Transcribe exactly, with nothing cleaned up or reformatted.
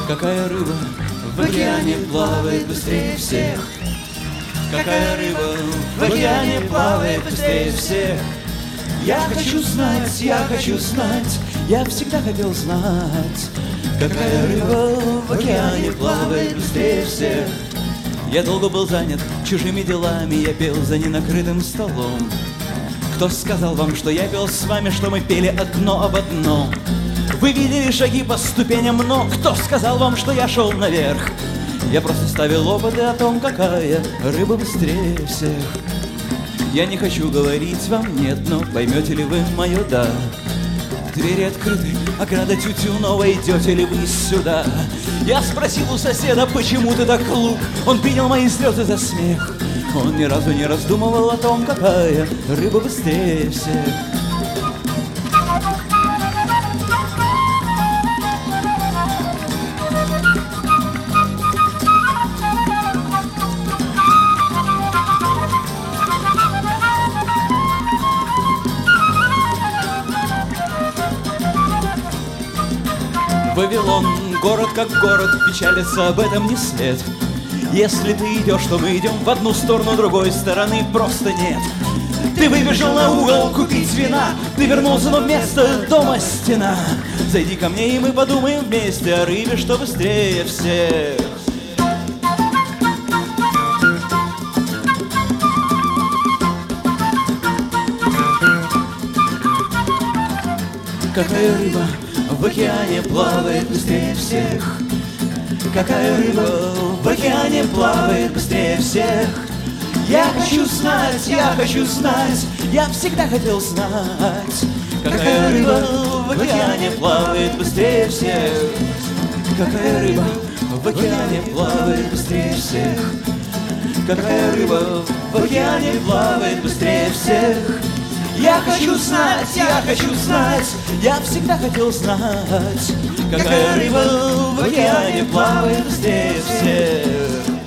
Какая рыба в океане плавает быстрее всех? Какая рыба в океане плавает быстрее всех? Я хочу знать, я хочу знать, я всегда хотел знать. Какая рыба в океане плавает быстрее всех? Я долго был занят чужими делами, я пел за ненакрытым столом. Кто сказал вам, что я пел с вами, что мы пели одно об одном? Вы видели шаги по ступеням, но кто сказал вам, что я шел наверх? Я просто ставил опыты о том, какая рыба быстрее всех. Я не хочу говорить вам нет, но поймете ли вы мое да? Двери открыты, ограда тютюновая, идете ли вы сюда? Я спросил у соседа, почему ты так глуп? Он принял мои слезы за смех. Он ни разу не раздумывал о том, какая рыба быстрее всех. Вавилон, город как город, печалится об этом не след. Если ты идешь, то мы идем в одну сторону, другой стороны просто нет. Ты выбежал на угол купить вина, ты вернулся, но вместо дома стена. Зайди ко мне, и мы подумаем вместе о рыбе, что быстрее всех. Какая рыба в океане плавает быстрее всех? Какая рыба в океане плавает быстрее всех? Я хочу знать, я хочу знать, я всегда хотел знать. Какая рыба в океане плавает быстрее всех? Какая рыба в океане плавает быстрее всех? Какая рыба в океане плавает быстрее всех? Я хочу знать, я хочу знать, я всегда хотел знать. Какая рыба в океане плавает быстрее всех?